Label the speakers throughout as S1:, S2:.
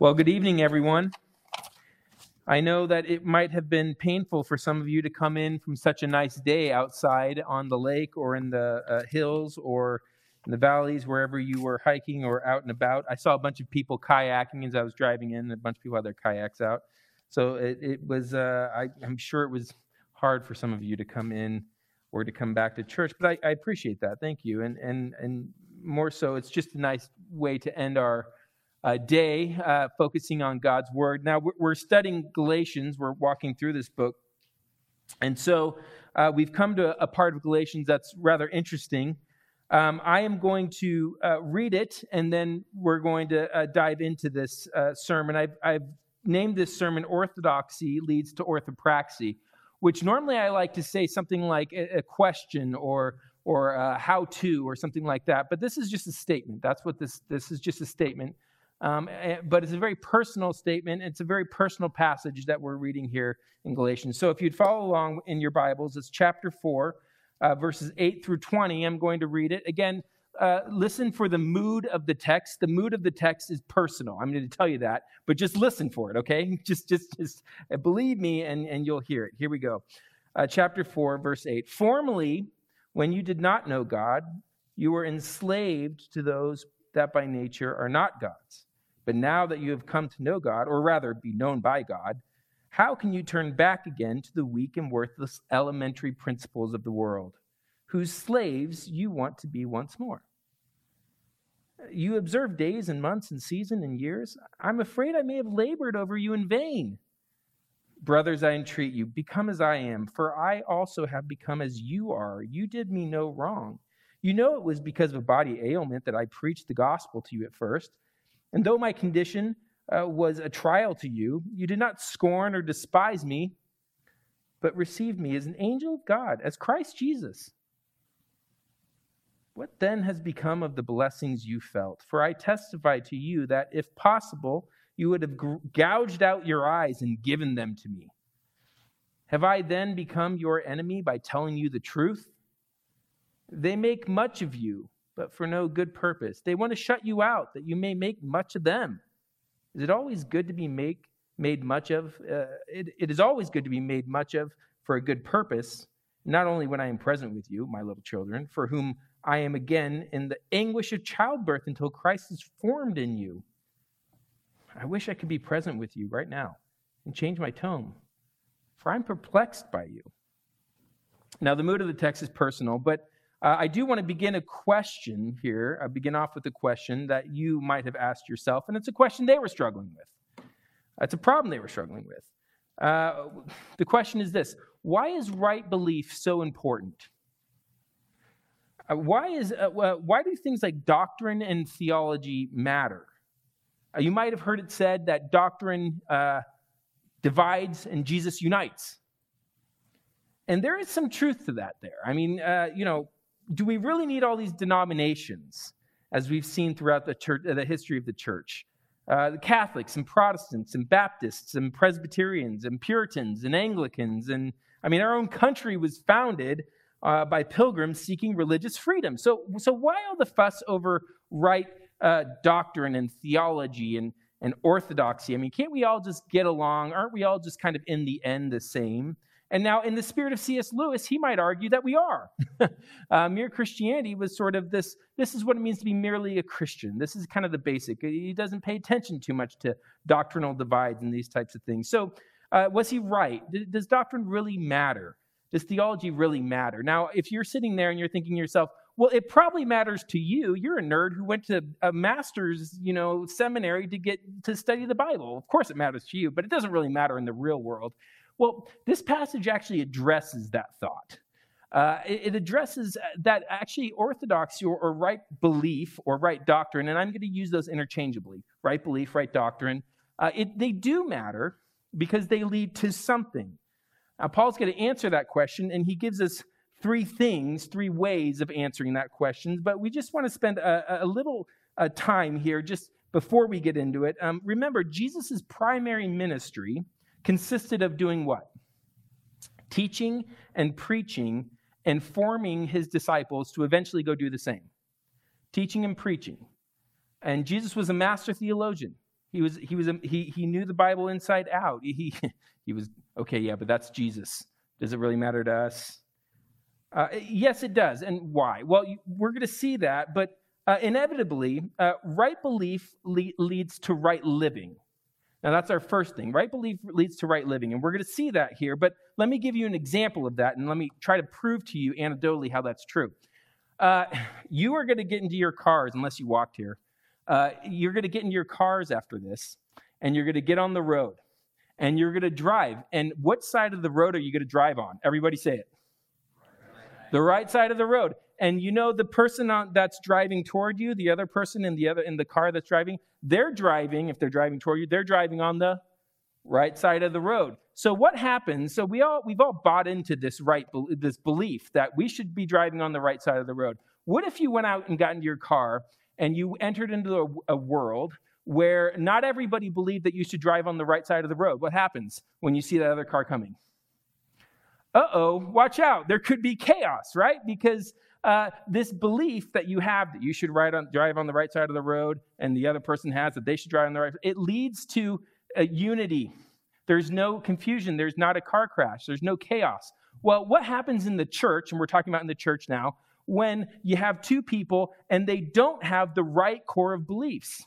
S1: Well, good evening, everyone. I know that it might have been painful for some of you to come in from such a nice day outside on the lake or in the hills or in the valleys, wherever you were hiking or out and about. I saw a bunch of people kayaking as I was driving in. A bunch of people had their kayaks out. So it was, I'm sure it was hard for some of you to come in or to come back to church, but I appreciate that. Thank you. And more so, it's just a nice way to end our day focusing on God's Word. Now, we're studying Galatians. We're walking through this book. And so we've come to a part of Galatians that's rather interesting. I am going to read it, and then we're going to dive into this sermon. I've named this sermon Orthodoxy Leads to Orthopraxy, which normally I like to say something like a question or how to or something like that. But this is just a statement. That's what this is, just a statement. But it's a very personal statement. It's a very personal passage that we're reading here in Galatians. So if you'd follow along in your Bibles, it's chapter 4, verses 8 through 20. I'm going to read it. Again, listen for the mood of the text. The mood of the text is personal. I'm going to tell you that, but just listen for it, okay? Just believe me, and you'll hear it. Here we go. Chapter 4, verse 8. Formerly, when you did not know God, you were enslaved to those that by nature are not God's. But now that you have come to know God, or rather be known by God, how can you turn back again to the weak and worthless elementary principles of the world, whose slaves you want to be once more? You observe days and months and seasons and years. I'm afraid I may have labored over you in vain. Brothers, I entreat you, become as I am, for I also have become as you are. You did me no wrong. You know it was because of a body ailment that I preached the gospel to you at first. And though my condition was a trial to you, you did not scorn or despise me, but received me as an angel of God, as Christ Jesus. What then has become of the blessings you felt? For I testify to you that, if possible, you would have gouged out your eyes and given them to me. Have I then become your enemy by telling you the truth? They make much of you, but for no good purpose. They want to shut you out, that you may make much of them. Is it always good to be made much of? It is always good to be made much of for a good purpose, not only when I am present with you, my little children, for whom I am again in the anguish of childbirth until Christ is formed in you. I wish I could be present with you right now and change my tone, for I'm perplexed by you. Now, the mood of the text is personal, but I do want to begin a question here. I begin off with a question that you might have asked yourself, and it's a question they were struggling with. It's a problem they were struggling with. The question is this: why is right belief so important? Why do things like doctrine and theology matter? You might have heard it said that doctrine divides and Jesus unites. And there is some truth to that there. I mean, do we really need all these denominations, as we've seen throughout the church, the history of the church? The Catholics and Protestants and Baptists and Presbyterians and Puritans and Anglicans. And I mean, our own country was founded by pilgrims seeking religious freedom. So why all the fuss over right doctrine and theology and orthodoxy? I mean, can't we all just get along? Aren't we all just kind of in the end the same? And now, in the spirit of C.S. Lewis, he might argue that we are. Mere Christianity was sort of this is what it means to be merely a Christian. This is kind of the basic. He doesn't pay attention too much to doctrinal divides and these types of things. So was he right? Does doctrine really matter? Does theology really matter? Now, if you're sitting there and you're thinking to yourself, well, it probably matters to you. You're a nerd who went to a master's, seminary to study the Bible. Of course it matters to you, but it doesn't really matter in the real world. Well, this passage actually addresses that thought. It addresses that actually orthodoxy or right belief or right doctrine, and I'm going to use those interchangeably, right belief, right doctrine, they do matter because they lead to something. Paul's going to answer that question, and he gives us three ways of answering that question, but we just want to spend a little time here just before we get into it. Remember, Jesus' primary ministry consisted of doing what? Teaching and preaching and forming his disciples to eventually go do the same. Teaching and preaching. And Jesus was a master theologian. He knew the Bible inside out. He was, okay, yeah, but that's Jesus. Does it really matter to us? Yes, it does. And why? Well, we're going to see that, but inevitably, right belief leads to right living. Now, that's our first thing. Right belief leads to right living, and we're going to see that here, but let me give you an example of that, and let me try to prove to you anecdotally how that's true. You are going to get into your cars, unless you walked here. You're going to get into your cars after this, and you're going to get on the road, and you're going to drive. And what side of the road are you going to drive on? Everybody say it. The right side of the road. And you know the person that's driving toward you, the other person in the car that's driving, they're driving, if they're driving toward you, they're driving on the right side of the road. So what happens? So we've all bought into this belief that we should be driving on the right side of the road. What if you went out and got into your car and you entered into a world where not everybody believed that you should drive on the right side of the road? What happens when you see that other car coming? Watch out. There could be chaos, right? Because this belief that you have that you should drive on the right side of the road and the other person has that they should drive on the right, it leads to unity. There's no confusion. There's not a car crash. There's no chaos. Well, what happens in the church, and we're talking about in the church now, when you have two people and they don't have the right core of beliefs?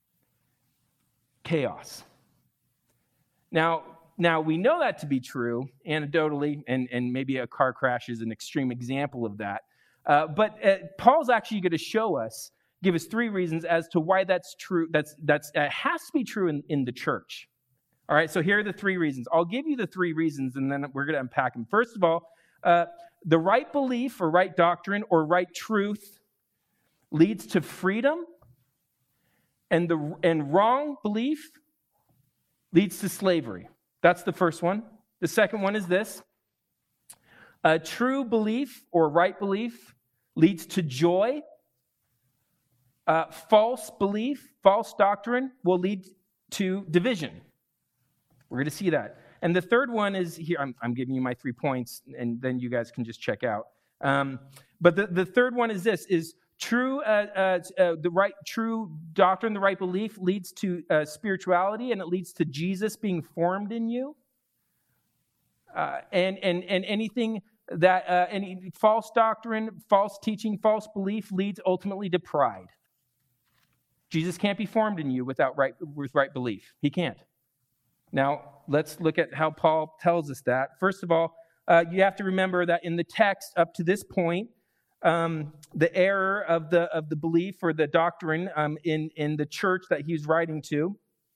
S1: Chaos. Now we know that to be true anecdotally, and maybe a car crash is an extreme example of that. But Paul's actually going to give us three reasons as to why that's true. That's has to be true in the church. All right, so here are the three reasons. I'll give you the three reasons, and then we're going to unpack them. First of all, the right belief or right doctrine or right truth leads to freedom, and wrong belief leads to slavery. That's the first one. The second one is this. True belief or right belief leads to joy. False belief, false doctrine will lead to division. We're going to see that. And the third one is here. I'm giving you my 3 points, and then you guys can just check out. But the third one is this: is true doctrine, the right belief leads to spirituality, and it leads to Jesus being formed in you. And anything that any false doctrine, false teaching, false belief leads ultimately to pride. Jesus can't be formed in you with right belief. He can't. Now, let's look at how Paul tells us that. First of all, you have to remember that in the text up to this point, the error of the belief or the doctrine in the church that he's writing to,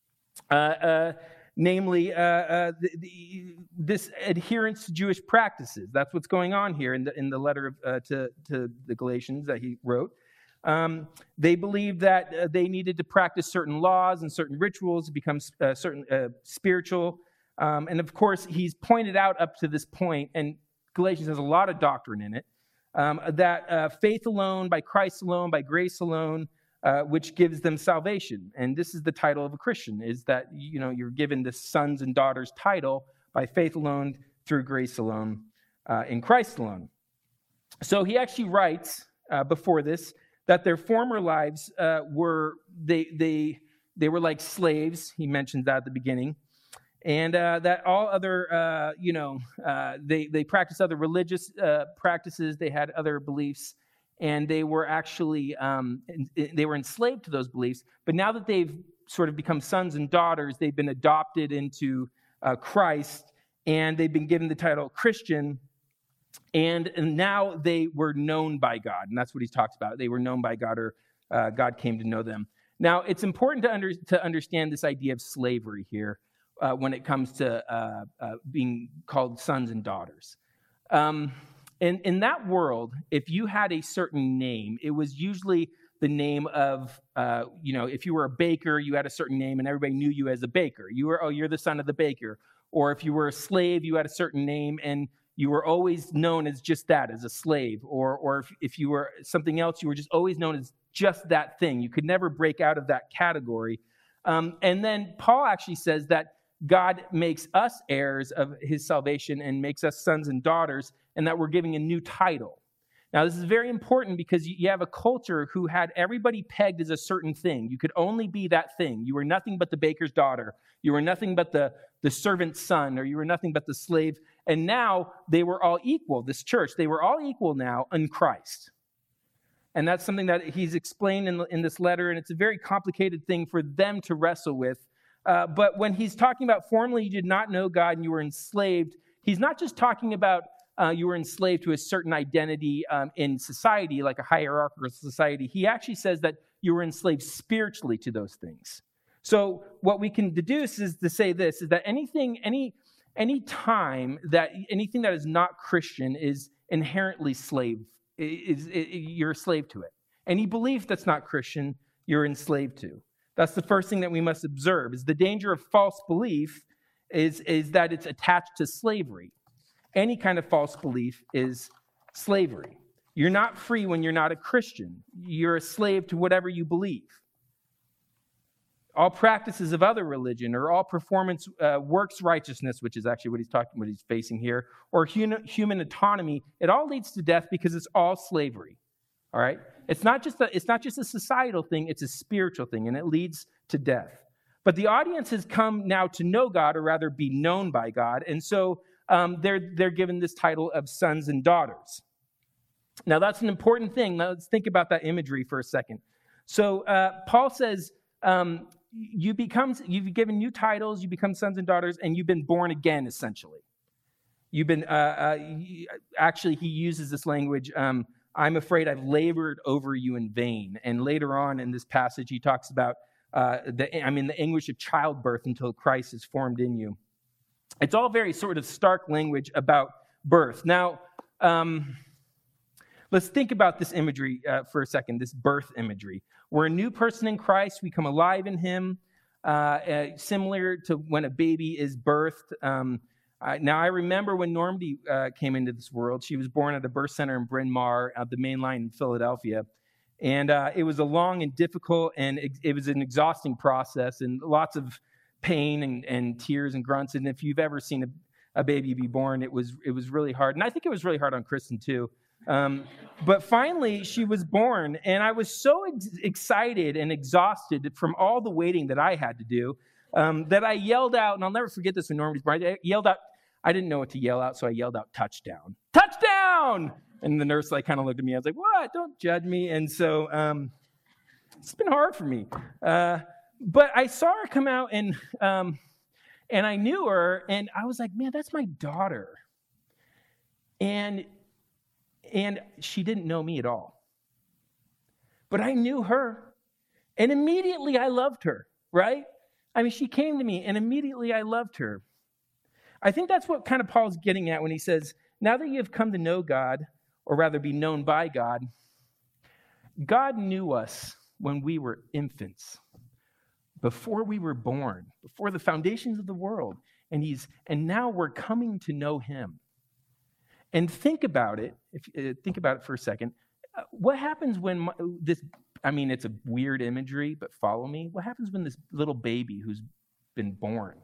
S1: namely this adherence to Jewish practices. That's what's going on here in the letter to the Galatians that he wrote. They believed that they needed to practice certain laws and certain rituals to become certain spiritual. And of course, he's pointed out up to this point, and Galatians has a lot of doctrine in it, that faith alone, by Christ alone, by grace alone, which gives them salvation. And this is the title of a Christian, is that you're given this sons and daughters title by faith alone, through grace alone, in Christ alone. So he actually writes before this that their former lives were like slaves. He mentions that at the beginning. And that all other, they practiced other religious practices. They had other beliefs, and they were actually, they were enslaved to those beliefs. But now that they've sort of become sons and daughters, they've been adopted into Christ, and they've been given the title Christian. And now they were known by God, and that's what he talks about. They were known by God, or God came to know them. Now, it's important to understand this idea of slavery here when it comes to being called sons and daughters. In that world, if you had a certain name, it was usually the name of, if you were a baker, you had a certain name, and everybody knew you as a baker. You're the son of the baker. Or if you were a slave, you had a certain name, and you were always known as just that, as a slave. Or if you were something else, you were just always known as just that thing. You could never break out of that category. And then Paul actually says that God makes us heirs of his salvation and makes us sons and daughters, and that we're giving a new title. Now, this is very important because you have a culture who had everybody pegged as a certain thing. You could only be that thing. You were nothing but the baker's daughter. You were nothing but the servant's son, or you were nothing but the slave. And now they were all equal, this church. They were all equal now in Christ. And that's something that he's explained in this letter, and it's a very complicated thing for them to wrestle with. But when he's talking about formerly you did not know God and you were enslaved, he's not just talking about you were enslaved to a certain identity in society, like a hierarchical society. He actually says that you were enslaved spiritually to those things. So what we can deduce is to say this, is that anything that is not Christian is inherently you're a slave to it. Any belief that's not Christian, you're enslaved to. That's the first thing that we must observe, is the danger of false belief is that it's attached to slavery. Any kind of false belief is slavery. You're not free when you're not a Christian. You're a slave to whatever you believe. All practices of other religion, or all performance works righteousness, which is actually what he's facing here, or human autonomy, it all leads to death because it's all slavery. All right? It's not just a societal thing, it's a spiritual thing, and it leads to death. But the audience has come now to know God, or rather be known by God, and so they're given this title of sons and daughters. Now that's an important thing. Now let's think about that imagery for a second. So Paul says, you've given new titles, you become sons and daughters, and you've been born again, essentially. You've been, actually, he uses this language, I'm afraid I've labored over you in vain. And later on in this passage, he talks about the anguish of childbirth until Christ is formed in you. It's all very sort of stark language about birth. Now, let's think about this imagery for a second, this birth imagery. We're a new person in Christ. We come alive in him, similar to when a baby is birthed. Now, I remember when Normandy came into this world. She was born at a birth center in Bryn Mawr, the main line in Philadelphia. And it was a long and difficult, and it was an exhausting process, and lots of pain and tears and grunts. And if you've ever seen a baby be born, it was really hard. And I think it was really hard on Kristen, too. But finally, she was born, and I was so excited and exhausted from all the waiting that I had to do that I yelled out, and I'll never forget this when Normandy's born. I yelled out, I didn't know what to yell out, so I yelled out, touchdown. Touchdown! And the nurse kind of looked at me. I was like, what? Don't judge me. And so it's been hard for me. But I saw her come out, and I knew her, and I was like, man, that's my daughter. And she didn't know me at all. But I knew her, and immediately I loved her, right? I mean, she came to me, and immediately I loved her. I think that's what kind of Paul's getting at when he says, now that you have come to know God, or rather be known by God, God knew us when we were infants, before we were born, before the foundations of the world, and now we're coming to know him. And think about it. Think about it for a second. What happens when it's a weird imagery, but follow me. What happens when this little baby who's been born,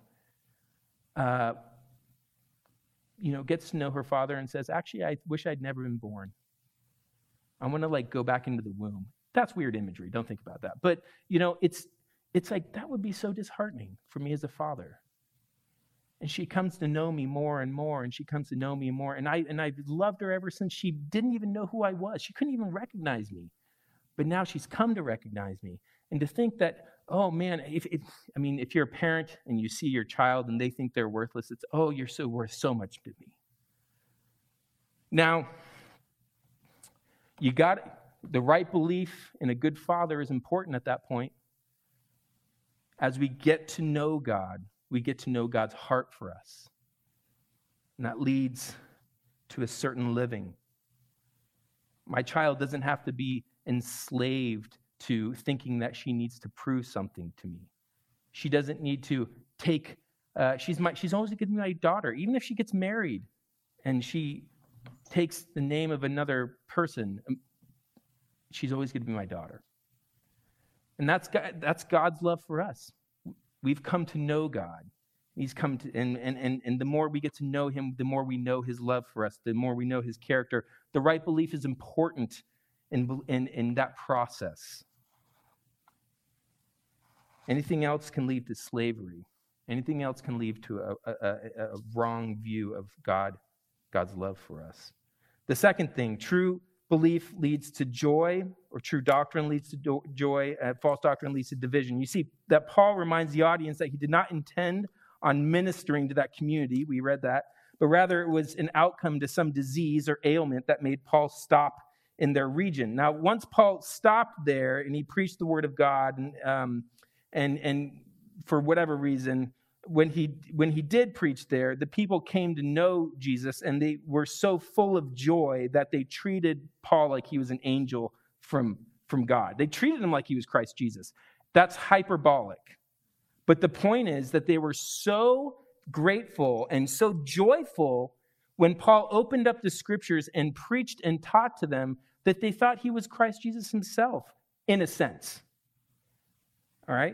S1: gets to know her father and says, actually, I wish I'd never been born. I want to go back into the womb. That's weird imagery. Don't think about that. But, it's like, that would be so disheartening for me as a father. And she comes to know me more and more, and she comes to know me more. And I've loved her ever since she didn't even know who I was. She couldn't even recognize me. But now she's come to recognize me. And to think that, oh man, if you're a parent and you see your child and they think they're worthless, it's, oh, you're so worth so much to me. Now, you got the right belief in a good father is important at that point. As we get to know God, we get to know God's heart for us. And that leads to a certain living. My child doesn't have to be enslaved to thinking that she needs to prove something to me. She doesn't need to take, she's always going to be my daughter. Even if she gets married and she takes the name of another person, she's always going to be my daughter. And that's God's love for us. We've come to know God. He's come to, and the more we get to know him, the more we know his love for us, the more we know his character. The right belief is important in that process. Anything else can lead to slavery. Anything else can lead to a wrong view of God's love for us. The second thing, true belief leads to joy, or true doctrine leads to joy, false doctrine leads to division. You see that Paul reminds the audience that he did not intend on ministering to that community. We read that. But rather it was an outcome to some disease or ailment that made Paul stop in their region. Now, once Paul stopped there and he preached the word of God, and for whatever reason, when he did preach there, the people came to know Jesus, and they were so full of joy that they treated Paul like he was an angel from God. They treated him like he was Christ Jesus. That's hyperbolic. But the point is that they were so grateful and so joyful when Paul opened up the scriptures and preached and taught to them that they thought he was Christ Jesus himself, in a sense. All right?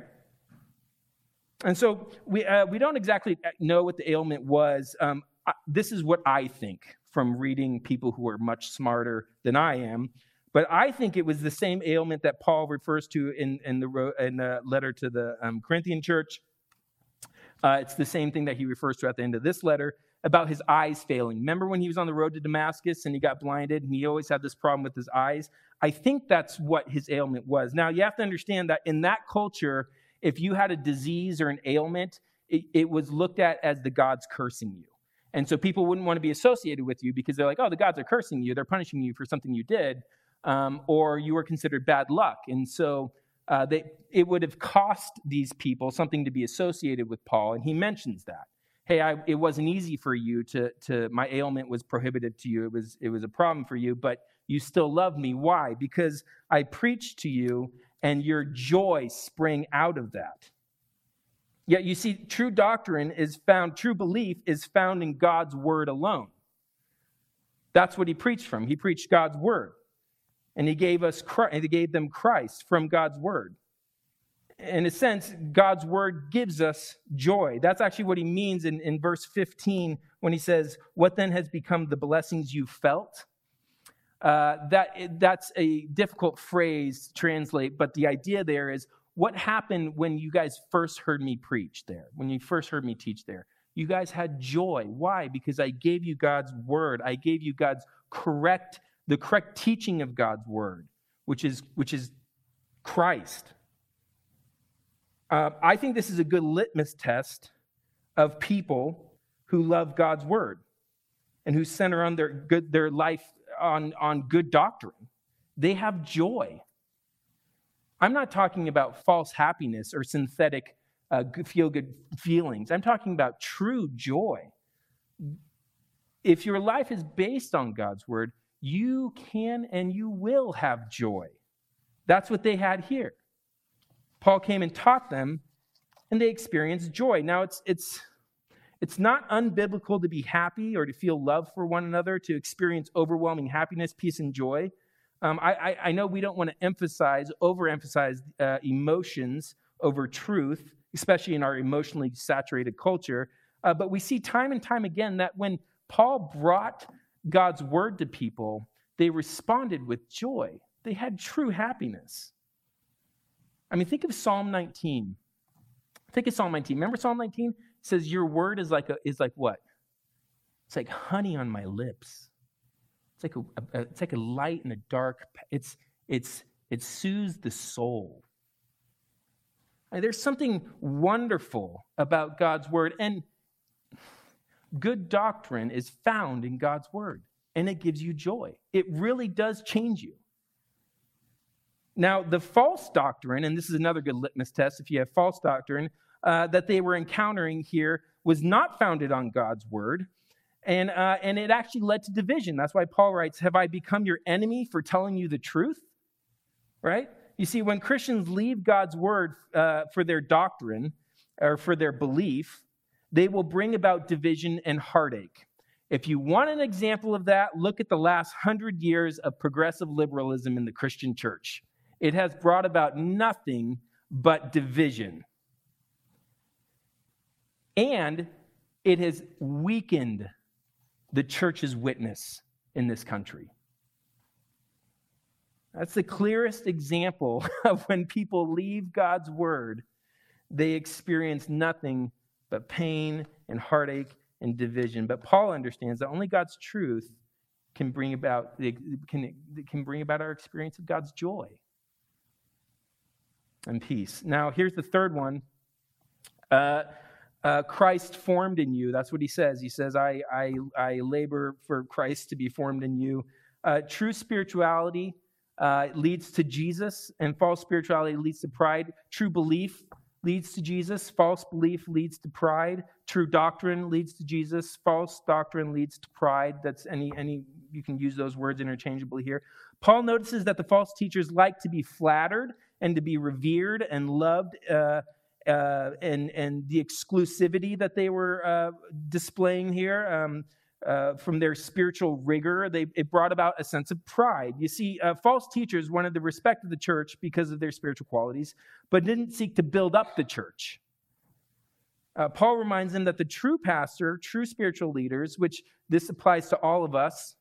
S1: And so we don't exactly know what the ailment was. This is what I think from reading people who are much smarter than I am. But I think it was the same ailment that Paul refers to in the letter to the Corinthian church. It's the same thing that he refers to at the end of this letter about his eyes failing. Remember when he was on the road to Damascus and he got blinded and he always had this problem with his eyes? I think that's what his ailment was. Now, you have to understand that in that culture, if you had a disease or an ailment, it was looked at as the gods cursing you. And so people wouldn't want to be associated with you because they're like, oh, the gods are cursing you. They're punishing you for something you did. Or you were considered bad luck. And so it would have cost these people something to be associated with Paul. And he mentions that. Hey, it wasn't easy for you my ailment was prohibited to you. It was a problem for you, but you still love me. Why? Because I preached to you and your joy sprang out of that. Yet you see, true belief is found in God's word alone. That's what he preached from. He preached God's word. And he gave them Christ from God's word. In a sense, God's word gives us joy. That's actually what he means in verse 15 when he says, what then has become the blessings you felt? That's a difficult phrase to translate, but the idea there is, what happened when you guys first heard me preach there? When you first heard me teach there? You guys had joy. Why? Because I gave you God's word. I gave you the correct teaching of God's word, which is Christ. I think this is a good litmus test of people who love God's word and who center on their life on good doctrine. They have joy. I'm not talking about false happiness or synthetic feel-good feelings. I'm talking about true joy. If your life is based on God's word, you can and you will have joy. That's what they had here. Paul came and taught them, and they experienced joy. Now, it's not unbiblical to be happy or to feel love for one another, to experience overwhelming happiness, peace, and joy. I know we don't want to overemphasize emotions over truth, especially in our emotionally saturated culture. But we see time and time again that when Paul brought God's word to people, they responded with joy. They had true happiness. I mean, think of Psalm 19. Think of Psalm 19. Remember Psalm 19? It says, your word is like what? It's like honey on my lips. It's like a light in a dark. It soothes the soul. And there's something wonderful about God's word, and good doctrine is found in God's word, and it gives you joy. It really does change you. Now, the false doctrine, and this is another good litmus test if you have false doctrine, that they were encountering here was not founded on God's word, and it actually led to division. That's why Paul writes, have I become your enemy for telling you the truth? Right? You see, when Christians leave God's word for their doctrine or for their belief, they will bring about division and heartache. If you want an example of that, look at the last 100 years of progressive liberalism in the Christian church. It has brought about nothing but division. And it has weakened the church's witness in this country. That's the clearest example of when people leave God's word, they experience nothing but pain and heartache and division. But Paul understands that only God's truth can bring about our experience of God's joy and peace. Now, here's the third one. Christ formed in you. That's what he says. He says, I labor for Christ to be formed in you. True spirituality leads to Jesus, and false spirituality leads to pride. True belief leads to Jesus. False belief leads to pride. True doctrine leads to Jesus. False doctrine leads to pride. That's you can use those words interchangeably here. Paul notices that the false teachers like to be flattered and to be revered and loved, and the exclusivity that they were displaying here from their spiritual rigor, it brought about a sense of pride. You see, false teachers wanted the respect of the church because of their spiritual qualities, but didn't seek to build up the church. Paul reminds them that the true pastor, true spiritual leaders, which this applies to all of us,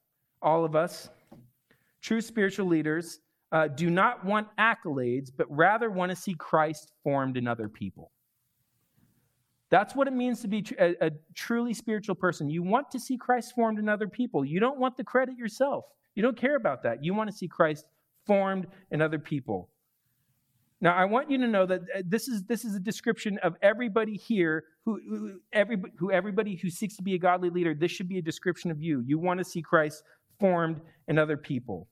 S1: true spiritual leaders do not want accolades, but rather want to see Christ formed in other people. That's what it means to be a truly spiritual person. You want to see Christ formed in other people. You don't want the credit yourself. You don't care about that. You want to see Christ formed in other people. Now, I want you to know that this is a description of everybody here everybody who seeks to be a godly leader. This should be a description of you. You want to see Christ formed in other people.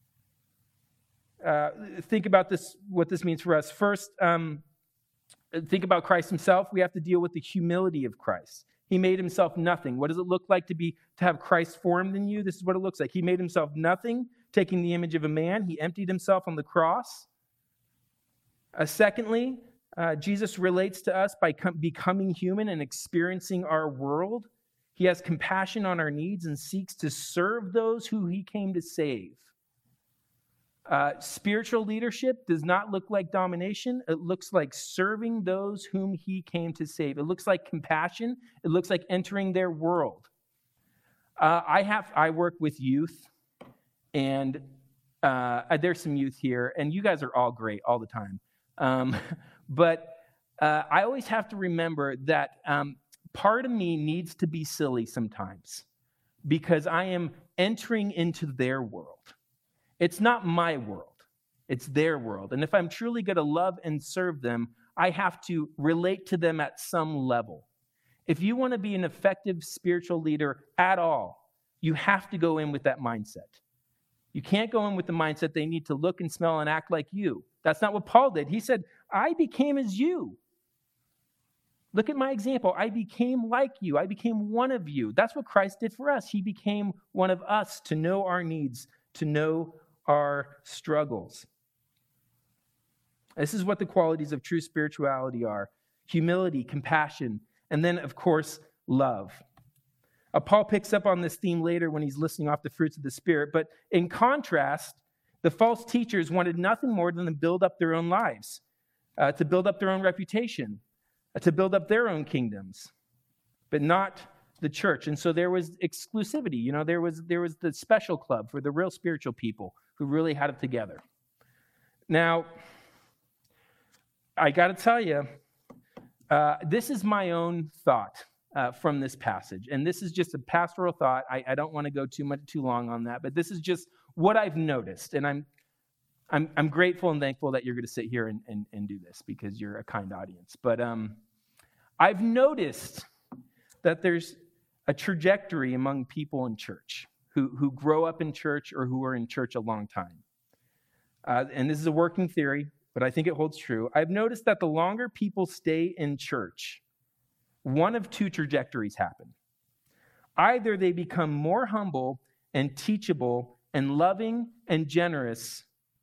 S1: Think about this, what this means for us. First, think about Christ himself. We have to deal with the humility of Christ. He made himself nothing. What does it look like to have Christ formed in you? This is what it looks like. He made himself nothing, taking the image of a man. He emptied himself on the cross. Secondly, Jesus relates to us by becoming human and experiencing our world. He has compassion on our needs and seeks to serve those who he came to save. Spiritual leadership does not look like domination. It looks like serving those whom he came to save. It looks like compassion. It looks like entering their world. I work with youth, and there's some youth here, and you guys are all great all the time. But I always have to remember that part of me needs to be silly sometimes because I am entering into their world. It's not my world. It's their world. And if I'm truly going to love and serve them, I have to relate to them at some level. If you want to be an effective spiritual leader at all, you have to go in with that mindset. You can't go in with the mindset they need to look and smell and act like you. That's not what Paul did. He said, I became as you. Look at my example. I became like you. I became one of you. That's what Christ did for us. He became one of us to know our needs, to know our struggles. This is what the qualities of true spirituality are: humility, compassion, and then, of course, love. Paul picks up on this theme later when he's listing off the fruits of the Spirit, but in contrast, the false teachers wanted nothing more than to build up their own lives, to build up their own reputation, to build up their own kingdoms, but not the church. And so there was exclusivity. You know, there was the special club for the real spiritual people who really had it together. Now, I got to tell you, this is my own thought from this passage. And this is just a pastoral thought. I don't want to go too long on that, but this is just what I've noticed. And I'm grateful and thankful that you're going to sit here and do this because you're a kind audience. But I've noticed that there's a trajectory among people in church who grow up in church or who are in church a long time. And this is a working theory, but I think it holds true. I've noticed that the longer people stay in church, one of two trajectories happen. Either they become more humble and teachable and loving and generous,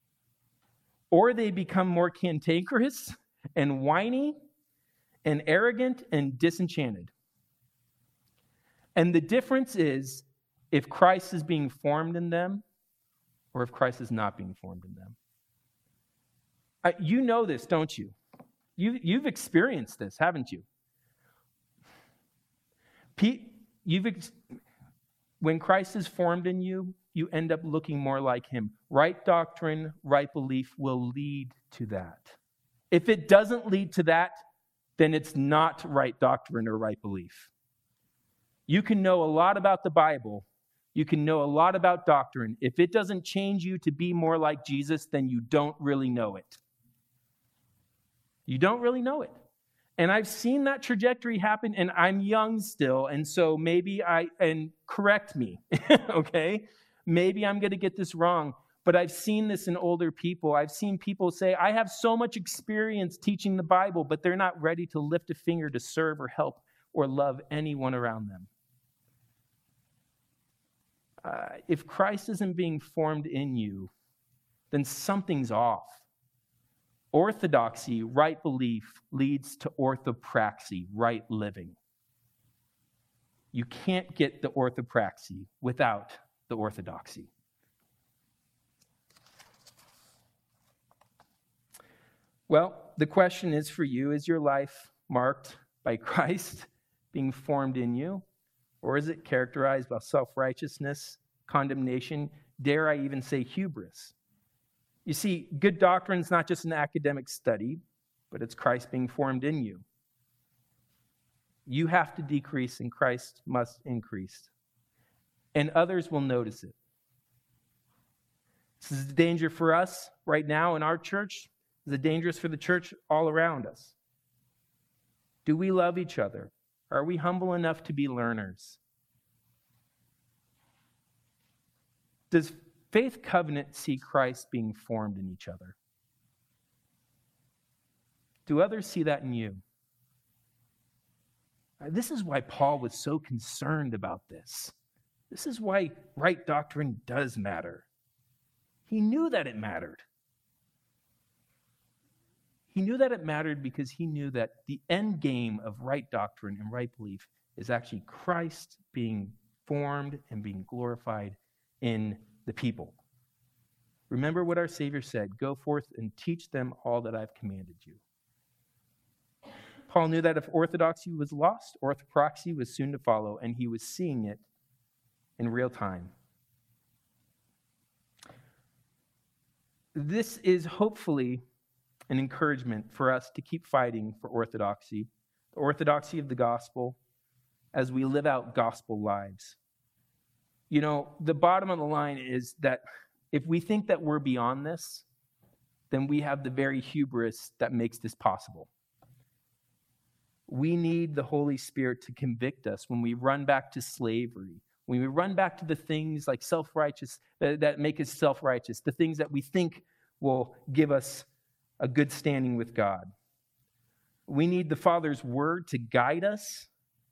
S1: or they become more cantankerous and whiny and arrogant and disenchanted. And the difference is if Christ is being formed in them or if Christ is not being formed in them. You know this, don't you? You've experienced this, haven't you? When Christ is formed in you, you end up looking more like him. Right doctrine, right belief will lead to that. If it doesn't lead to that, then it's not right doctrine or right belief. You can know a lot about the Bible. You can know a lot about doctrine. If it doesn't change you to be more like Jesus, then you don't really know it. You don't really know it. And I've seen that trajectory happen, and I'm young still, and so and correct me, okay? Maybe I'm going to get this wrong, but I've seen this in older people. I've seen people say, I have so much experience teaching the Bible, but they're not ready to lift a finger to serve or help or love anyone around them. If Christ isn't being formed in you, then something's off. Orthodoxy, right belief, leads to orthopraxy, right living. You can't get the orthopraxy without the orthodoxy. Well, the question is for you, is your life marked by Christ being formed in you? Or is it characterized by self-righteousness, condemnation, dare I even say hubris? You see, good doctrine is not just an academic study, but it's Christ being formed in you. You have to decrease and Christ must increase. And others will notice it. This is a danger for us right now in our church. This is dangerous for the church all around us. Do we love each other? Are we humble enough to be learners? Does Faith Covenant see Christ being formed in each other? Do others see that in you? This is why Paul was so concerned about this. This is why right doctrine does matter. He knew that it mattered. He knew that it mattered because he knew that the end game of right doctrine and right belief is actually Christ being formed and being glorified in the people. Remember what our Savior said, go forth and teach them all that I've commanded you. Paul knew that if orthodoxy was lost, orthopraxy was soon to follow, and he was seeing it in real time. This is hopefully an encouragement for us to keep fighting for orthodoxy, the orthodoxy of the gospel, as we live out gospel lives. You know, the bottom of the line is that if we think that we're beyond this, then we have the very hubris that makes this possible. We need the Holy Spirit to convict us when we run back to slavery, when we run back to the things like self-righteous, that make us self-righteous, the things that we think will give us a good standing with God. We need the Father's word to guide us,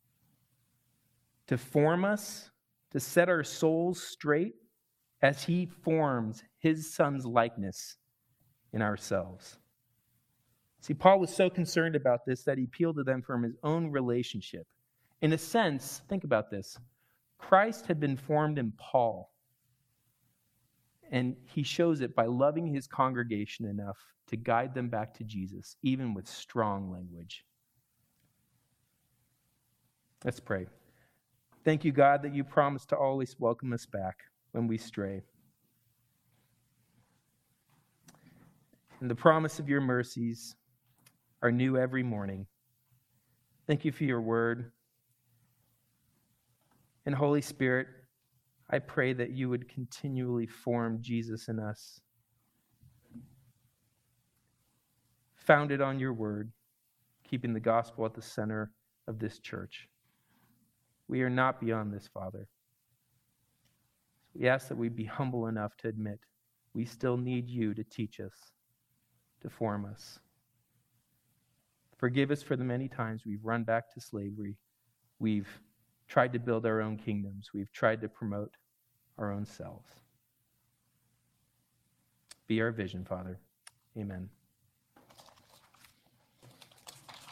S1: to form us, to set our souls straight as he forms his Son's likeness in ourselves. See, Paul was so concerned about this that he appealed to them from his own relationship. In a sense, think about this. Christ had been formed in Paul, and he shows it by loving his congregation enough to guide them back to Jesus, even with strong language. Let's pray. Thank you, God, that you promise to always welcome us back when we stray. And the promise of your mercies are new every morning. Thank you for your word. And Holy Spirit, I pray that you would continually form Jesus in us, founded on your word, keeping the gospel at the center of this church. We are not beyond this, Father. We ask that we be humble enough to admit we still need you to teach us, to form us. Forgive us for the many times we've run back to slavery. We've tried to build our own kingdoms. We've tried to promote our own selves. Be our vision, Father. Amen.